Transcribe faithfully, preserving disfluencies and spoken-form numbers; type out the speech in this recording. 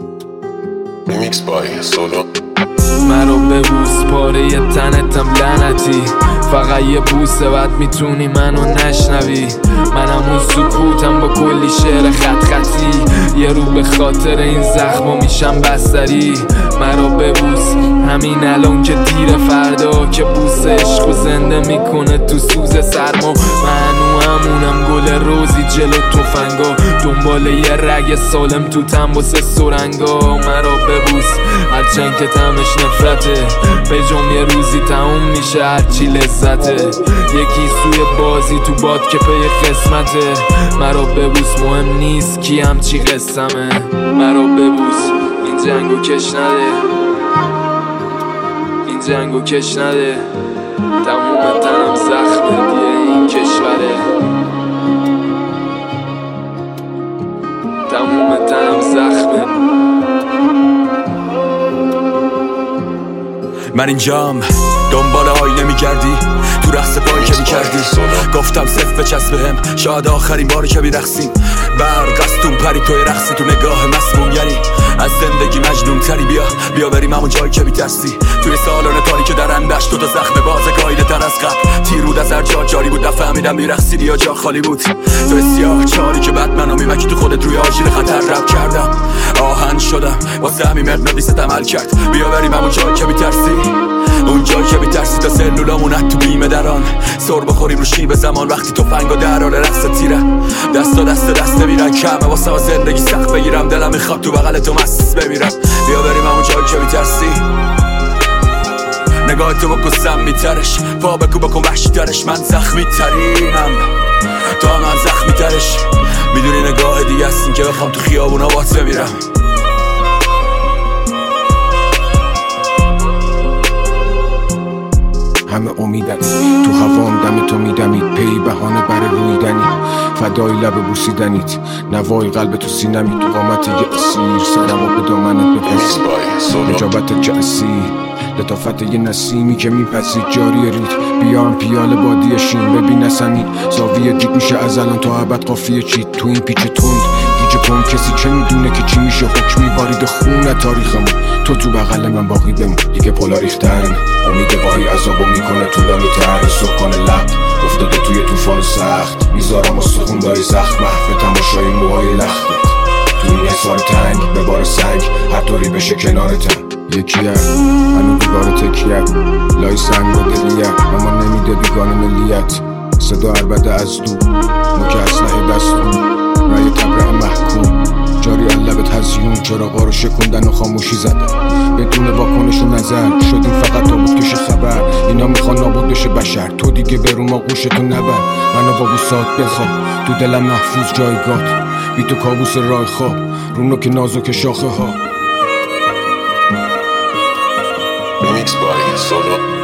Remix by Solo. مرا ببوس پاره تنتم لعنتی، فقط یه بوسه بعد میتونی منو نشنوی. منم اون سکوتم با کلی شعر خط خطی، یه رو به خاطر این زخما میشم بستری. مرا ببوس همین الان که دیر، فردا که بوس عشقو زنده میکنه تو سوز سرما. منو همونم گل روزی جلو تفنگا، دنبال یه رگ سالم تو تنباس سرنگا. مرا ببوس هرچند که تمش نفرته، به جام یه روزی تموم میشه هرچی لذته. یکی سوی بازی تو باد که پی قسمته. مرا ببوس مهم نیست کی هم چی قسمه. مرا ببوس این جنگو کش نده، این جنگو کش نده. تموم تنم زخمه دیگه این کشوره، تموم تنم زخمه. من اینجام دنبال آینه میگردی، تو رقص پایی که میکردی. گفتم صف بچسب بهم، شاید آخرین باری که میرقصیم. برق قصدون پری توی رقصی، تو نگاه مسموم یعنی از زندگی مجنون تری. بیا بیا بریم همون جایی که میترسی، توی سالن تاریک درندش تو تا زخم باز گایده تر از قبل. تیرود از هر جا جاری بود، نفهمیدم میرقصیدی یا جا خالی بود. تو سیاه چاری که بعد منو میمکی تو خودت روی آژیر خطر رب کردم. آهن شدم واسه همین مغناطیست عمل کرد. بیا بریم همون جایی که میترسی، اون جایی که میترسی تا سلولامون تو بیمه دران. سر بخوریم رو شیب زمان وقتی تو فنگا در حال رقص تیره. دستا دست دست میرن کمه واسه زندگی سخت بگیرم. دلم میخواد تو بغل تو مست بمیرم. بیا بریم همون جایی که میترسی، نگاه تو بکن سمی ترش، پا بکو بکن وحشی ترش. من زخمی ترینم تا من زخمی ترش. میدونی نگاه دیگه هستین که بخوام تو خیابونا بات بمیرم. همه امیدن تو هوام دم تو میدمید، پی بهانه بر رویدنی، فدای لب بوسیدنیت، نوای قلب تو سینمی. تو قامت یه اسیر سرم و به دامنت بپسی، نجابت جعسی لطافت یه نسیمی که میپسید جاری ریت. بیام پیال بادی شین ببین نسمی، زاویه دید میشه از الان تا ابد قافیه چید. تو این پیچ تند گیج کن، کسی چه میدونه که چی میشه. حکمی بارید خون تاریخمون، تو تو بغل من باقی بمون. دیگه پلا ریختن امید واهی عذابو میکنه طولانی تر. سکان لب افتاده توی طوفان سخت، میذارم استخون داری زخم محو تماشای موهای لختت. تو این حصار تنگ به بار سنگ هر طوری بشه کنارتم. یکیم هنو دیوار تکیم لای سنگ و دلیم، اما نمیده بیگانه ملیت. صدا عربده از دو نوک اسلحه دست رو رای تبرع محکوم جاری لبت هزیون. چراغا رو شکوندن و خاموشی زدن بدون واکنش و نظر. شدیم فقط تابوت کش خبر، اینا میخوان نابود بشه بشر. تو دیگه برو ما گوشتو نبر، منو با بوسات بخواب تو دلم محفوظ جایگات. بی تو کابوس راه خواب رو نوک نازک شاخه ها. Remix by Solo.